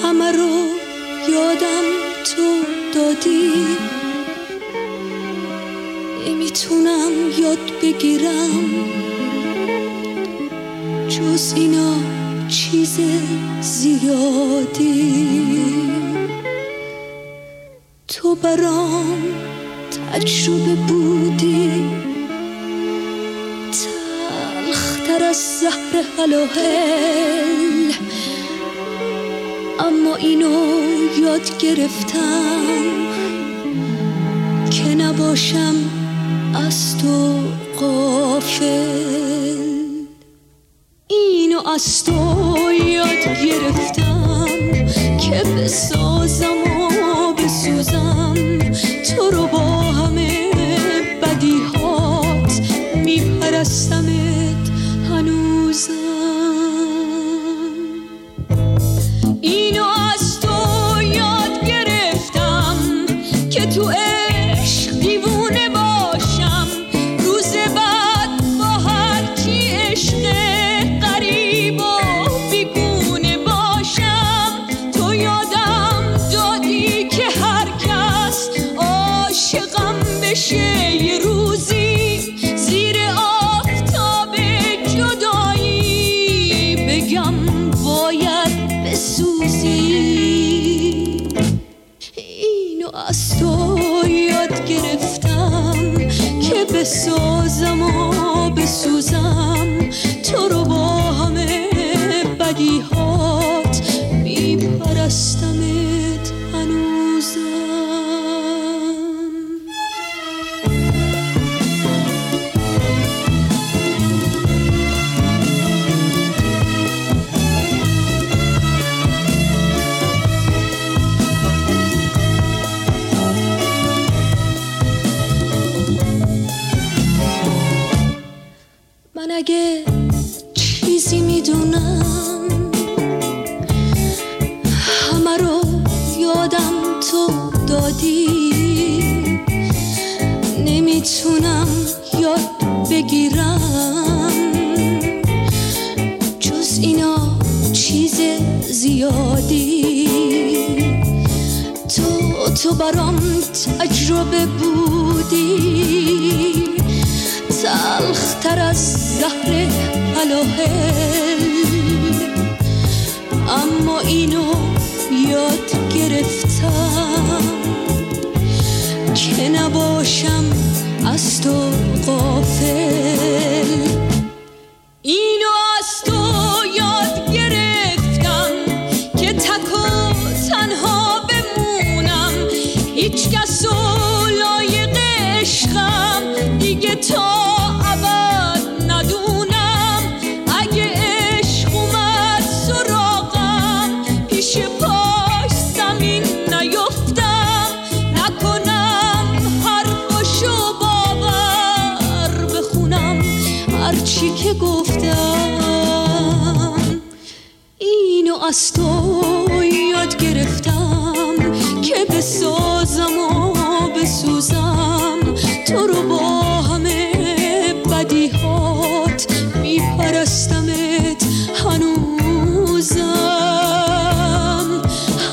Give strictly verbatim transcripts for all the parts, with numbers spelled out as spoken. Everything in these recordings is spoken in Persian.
همه رو یادم تو دادی، نمیتونم یاد بگیرم جز اینا چیز زیادی. تو برام تجربه بودی، تلختر از زهر هلاهل، اما اینو یاد گرفتم که نباشم از تو غافل. اینو از تو یاد گرفتم که بسازم و بسوزم، تو رو با همه بدیهات میپرستمت هنوزم. اینو از تو یاد گرفتم که تو عشق دیوونه باشم، روز بعد با هر کی عشق غریب و بیگونه باشم. تو یادم دادی که هر کس عاشقم بشه یه روزی، زیر آفتاب جدایی بگم باید بسوزی. اینو از تو یاد گرفتم که بسازم و بسوزم، تو رو با همه بدیهات میپرستمت هنوزم. من اگه چیزی میدونم، همه رو یادم تو دادی، نمیتونم یاد بگیرم جز اینا چیز زیادی. تو تو برام تجربه بودی، تلختر از زهر هلاهل، اما اینو یاد گرفتم که نباشم از تو غافل. اینو از تو یاد گرفتم که تک و تنها بمونم، هیچ کس و لایق عشقم دیگه تا ابد ندونم. اگه عشق اومد سراغم، پیش پاش زمین نیفتم، نکنم حرفاشو باور بخونم هرچی که گفتم. اینو از تو یاد گرفتم که بسازم و بسوزم، تو رو با همه بدیهات میپرستمت هنوزم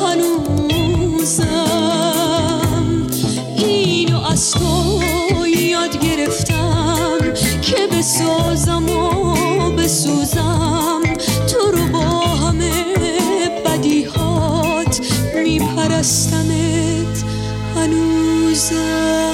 هنوزم. اینو از تو یاد گرفتم که بسازم و بسوزم، تو رو با همه بدیهات میپرستمت هنوزم.